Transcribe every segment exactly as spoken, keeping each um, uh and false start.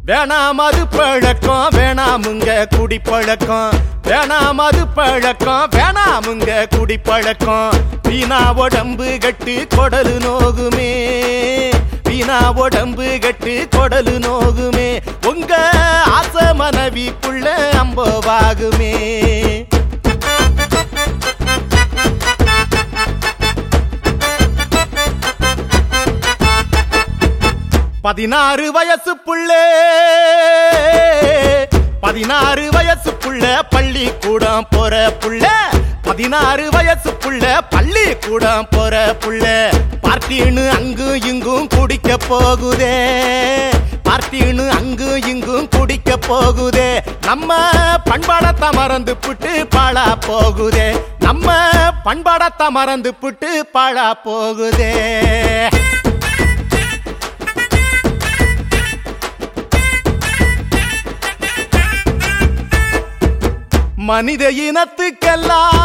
வேணாம் அது பழக்கம் வேணாமுங்க குடிப்பழக்கம் வேணாம் அது பழக்கம் வேணாமுங்க குடிப்பழக்கம் வீணா உடம்பு கட்டு கொடலு நோகுமே வீணா உடம்பு கட்டு கொடலு நோகுமே உங்க ஆசை மனைவிக்குள்ள அம்பவாகுமே பதினாறு வயசு புள்ளே பதினாறு வயசு புள்ள பள்ளிக்கூடம் போற புள்ள பதினாறு வயசு புள்ள பள்ளிக்கூடம் போற புள்ள பார்ட்டின்னு அங்கும் இங்கும் குடிக்க போகுதே பார்ட்டின்னு அங்கும் இங்கும் குடிக்க போகுதே நம்ம பண்பாடத்தை மறந்து புட்டு பாழா போகுதே நம்ம பண்பாடத்தை மறந்து புட்டு பாழா போகுதே மனித இனத்துக்கெல்லாம்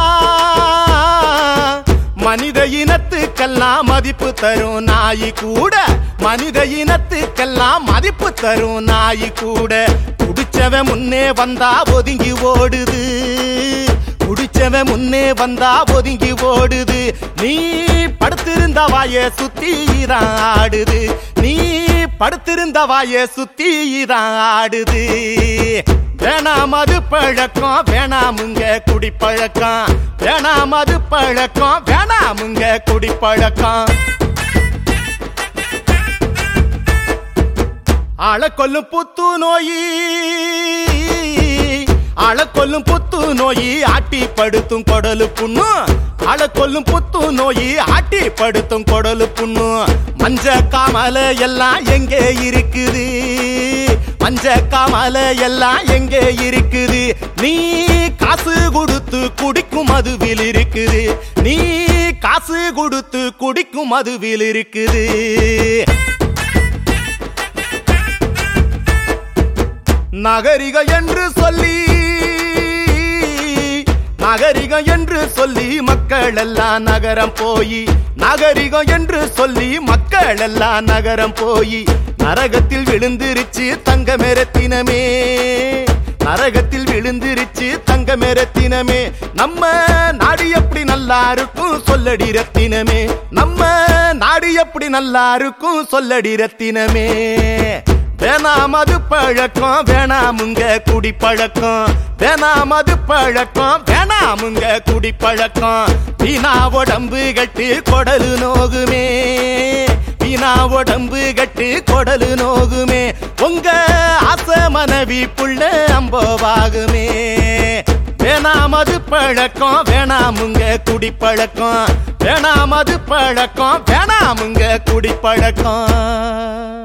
மனித இனத்துக்கெல்லாம் மதிப்பு தரும் நாய் கூட மனித இனத்துக்கெல்லாம் மதிப்பு தரும் நாய் கூட குடிச்சவன் முன்னே வந்தா ஒதுங்கி ஓடுது குடிச்சவன் முன்னே வந்தா ஒதுங்கி ஓடுது நீ படுத்திருந்த வாய சுத்தி தான் ஆடுது நீ படுத்திருந்த வாய சுத்தி தான் ஆடுது வேணாம் அது பழக்கம் வேணாமுங்க குடிப்பழக்கம் வேணாம் அது பழக்கம் வேணாமுங்க குடிப்பழக்கம் ஆளை கொல்லும் புத்து நோயி ஆளை கொல்லும் புத்து நோயி ஆட்டி படுத்தும் கொடலு புண்ணு ஆளை கொல்லும் புத்து நோயி ஆட்டி படுத்தும் கொடலு புண்ணு மஞ்ச காமல எல்லாம் எங்கே இருக்குது மஞ்ச காமல எல்லாம் எங்கே இருக்குது நீ காசு கொடுத்து குடிக்கும் மதுவில் இருக்குது நீ காசு கொடுத்து குடிக்கும் மதுவில் இருக்குது நகரிக என்று சொல்லி நகரிகம் என்று சொல்லி மக்கள் எல்லாம் நகரம் போய் நகரிகம் என்று சொல்லி மக்கள் எல்லாம் நகரம் போய் நரகத்தில் விழுந்திருச்சு தங்க மெரத்தினமே நரகத்தில் விழுந்திருச்சு தங்க மெரத்தினமே நம்ம நாடு எப்படி நல்லா இருக்கும் சொல்லடி ரத்தினமே நம்ம நாடு எப்படி நல்லா இருக்கும் சொல்லடி ரத்தினமே வேணாம் அது பழக்கம் வேணாமுங்க குடிப்பழக்கம் வேணாம் அது பழக்கம் வேணாமுங்க குடிப்பழக்கம் வீணா உடம்பு கட்டு கொடலு நோகுமே வீணா உடம்பு கட்டு கொடலு நோகுமே உங்க ஆசை மனைவி புள்ள அம்பவாகுமே வேணாம் அது பழக்கம் வேணாமுங்க குடிப்பழக்கம் வேணாம் அது பழக்கம் வேணாமுங்க குடிப்பழக்கம்